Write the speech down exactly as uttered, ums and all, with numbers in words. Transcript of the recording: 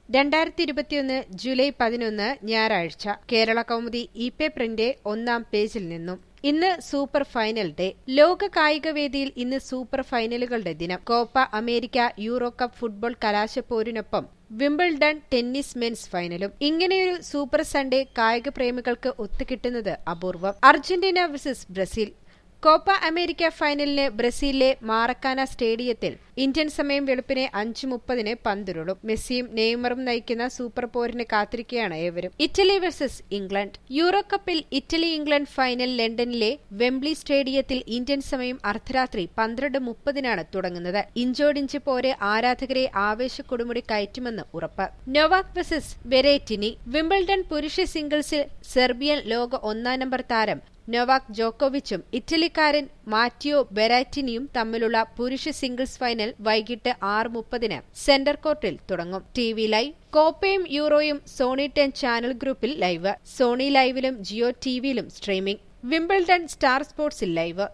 രണ്ടായിരത്തി ഇരുപത്തിയൊന്ന് ജൂലൈ പതിനൊന്ന് ഞായറാഴ്ച കേരള കൗമുദി ഇ പേപ്പറിന്റെ ഒന്നാം പേജിൽ നിന്നും ഇന്ന് സൂപ്പർ ഫൈനൽ ഡേ. ലോക കായികവേദിയിൽ ഇന്ന് സൂപ്പർ ഫൈനലുകളുടെ ദിനം. Copa America, euro cup football കലാശപ്പോരിനൊപ്പം വിംബിൾഡൺ ടെന്നീസ് മെൻസ് ഫൈനലും. ഇങ്ങനെയൊരു സൂപ്പർ സൺഡേ കായിക പ്രേമികൾക്ക് ഒത്തുകിട്ടുന്നത് അപൂർവം. Argentina versus Brazil. Copa America ഫൈനലിന് ബ്രസീലിലെ മാറക്കാന സ്റ്റേഡിയത്തിൽ ഇന്ത്യൻ സമയം വെളുപ്പിനെ അഞ്ച് മുപ്പതിന് പന്തുരുളും. മെസ്സിയും നെയ്മറും നയിക്കുന്ന സൂപ്പർ പോരിന് കാത്തിരിക്കുകയാണ് ഏവരും. Italy versus England. യൂറോ കപ്പിൽ ഇറ്റലി ഇംഗ്ലണ്ട് ഫൈനൽ ലണ്ടനിലെ വെംബ്ലി സ്റ്റേഡിയത്തിൽ ഇന്ത്യൻ സമയം അർദ്ധരാത്രി പന്ത്രണ്ട് മുപ്പതിനാണ് തുടങ്ങുന്നത്. ഇഞ്ചോടിഞ്ച് പോര് ആരാധകരെ ആവേശക്കൊടുമുടി കയറ്റുമെന്ന് ഉറപ്പ്. Novak versus വെരേറ്റിനി. വിംബിൾഡൺ പുരുഷ സിംഗിൾസിൽ സെർബിയൻ ലോക ഒന്നാം നമ്പർ താരം നൊവാക് ജോക്കോവിച്ചും ഇറ്റലിക്കാരൻ മാറ്റിയോ ബെരാറ്റിനിയും തമ്മിലുള്ള പുരുഷ സിംഗിൾസ് ഫൈനൽ വൈകിട്ട് ആറ് മുപ്പതിന് സെന്റർ കോർട്ടിൽ തുടങ്ങും. T V live. കോപ്പയും യൂറോയും സോണി ടെൻ ചാനൽ ഗ്രൂപ്പിൽ ലൈവ്. സോണി ലൈവിലും ജിയോ ടിവിയിലും സ്ട്രീമിംഗ്. വിംബിൾഡൺ സ്റ്റാർ സ്പോർട്സിൽ ലൈവ്.